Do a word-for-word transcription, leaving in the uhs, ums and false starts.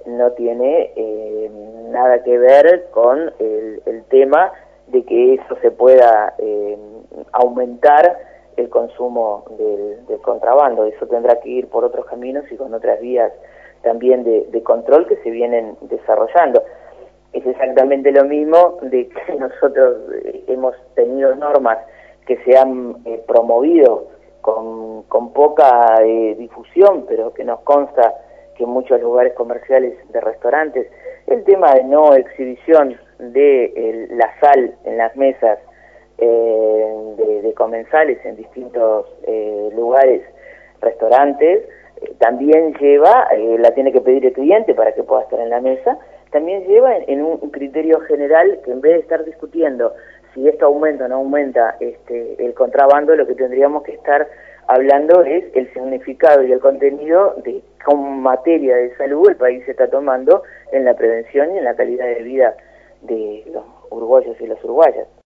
no tiene eh, nada que ver con el, el tema de que eso se pueda eh, aumentar el consumo del, del contrabando. Eso tendrá que ir por otros caminos y con otras vías también de, de control que se vienen desarrollando. Es exactamente lo mismo de que nosotros eh, hemos tenido normas que se han eh, promovido con, con poca eh, difusión, pero que nos consta que en muchos lugares comerciales de restaurantes, el tema de no exhibición de el, la sal en las mesas eh, de, de comensales en distintos eh, lugares, restaurantes, eh, también lleva, eh, la tiene que pedir el cliente para que pueda estar en la mesa, también lleva en, en un criterio general que en vez de estar discutiendo si esto aumenta o no aumenta este, el contrabando, lo que tendríamos que estar hablando es el significado y el contenido de con materia de salud el país se está tomando en la prevención y en la calidad de vida de los uruguayos y las uruguayas.